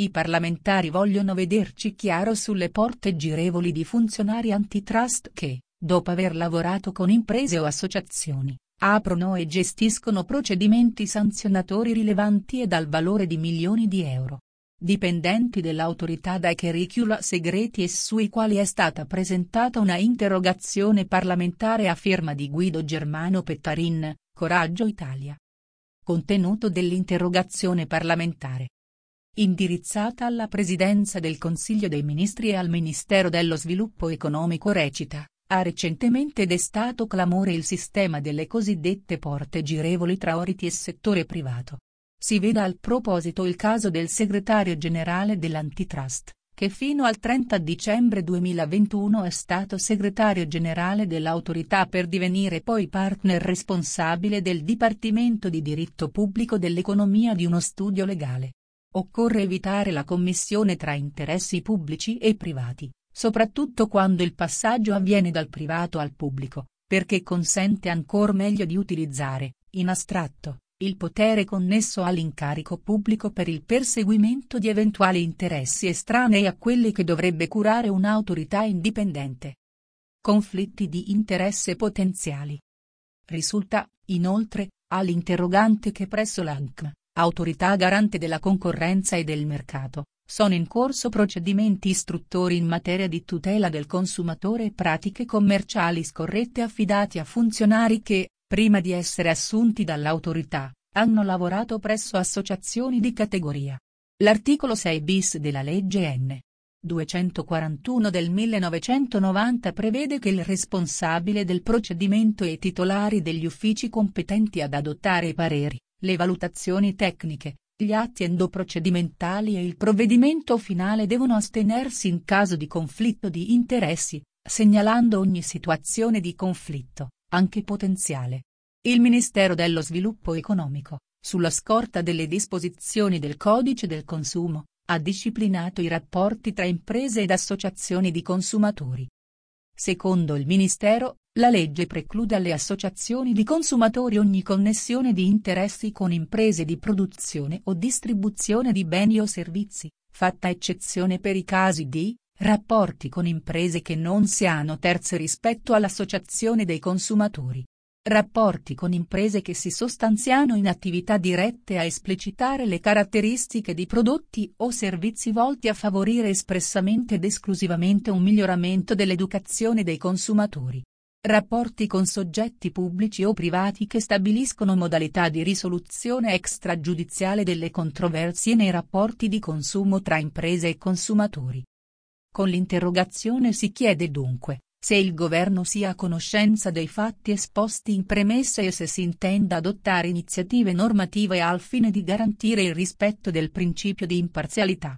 I parlamentari vogliono vederci chiaro sulle porte girevoli di funzionari antitrust che, dopo aver lavorato con imprese o associazioni, aprono e gestiscono procedimenti sanzionatori rilevanti e dal valore di milioni di euro. Dipendenti dell'autorità dai curricula segreti e sui quali è stata presentata una interrogazione parlamentare a firma di Guido Germano Pettarin, Coraggio Italia. Contenuto dell'interrogazione parlamentare. Indirizzata alla Presidenza del Consiglio dei Ministri e al Ministero dello Sviluppo Economico recita: ha recentemente destato clamore il sistema delle cosiddette porte girevoli tra Oriti e settore privato. Si veda al proposito il caso del segretario generale dell'Antitrust, che fino al 30 dicembre 2021 è stato segretario generale dell'autorità per divenire poi partner responsabile del Dipartimento di Diritto Pubblico dell'Economia di uno studio legale. Occorre evitare la commissione tra interessi pubblici e privati, soprattutto quando il passaggio avviene dal privato al pubblico, perché consente ancor meglio di utilizzare, in astratto, il potere connesso all'incarico pubblico per il perseguimento di eventuali interessi estranei a quelli che dovrebbe curare un'autorità indipendente. Conflitti di interesse potenziali. Risulta, inoltre, all'interrogante che presso l'ANCM, Autorità Garante della Concorrenza e del Mercato, sono in corso procedimenti istruttori in materia di tutela del consumatore e pratiche commerciali scorrette affidati a funzionari che, prima di essere assunti dall'autorità, hanno lavorato presso associazioni di categoria. L'articolo 6-bis della legge N. 241 del 1990 prevede che il responsabile del procedimento e i titolari degli uffici competenti ad adottare i pareri, le valutazioni tecniche, gli atti endoprocedimentali e il provvedimento finale devono astenersi in caso di conflitto di interessi, segnalando ogni situazione di conflitto, anche potenziale. Il Ministero dello Sviluppo Economico, sulla scorta delle disposizioni del Codice del Consumo, ha disciplinato i rapporti tra imprese ed associazioni di consumatori. Secondo il Ministero, la legge preclude alle associazioni di consumatori ogni connessione di interessi con imprese di produzione o distribuzione di beni o servizi, fatta eccezione per i casi di rapporti con imprese che non siano terze rispetto all'associazione dei consumatori. Rapporti con imprese che si sostanziano in attività dirette a esplicitare le caratteristiche di prodotti o servizi volti a favorire espressamente ed esclusivamente un miglioramento dell'educazione dei consumatori. Rapporti con soggetti pubblici o privati che stabiliscono modalità di risoluzione extragiudiziale delle controversie nei rapporti di consumo tra imprese e consumatori. Con l'interrogazione si chiede dunque se il governo sia a conoscenza dei fatti esposti in premessa e se si intenda adottare iniziative normative al fine di garantire il rispetto del principio di imparzialità.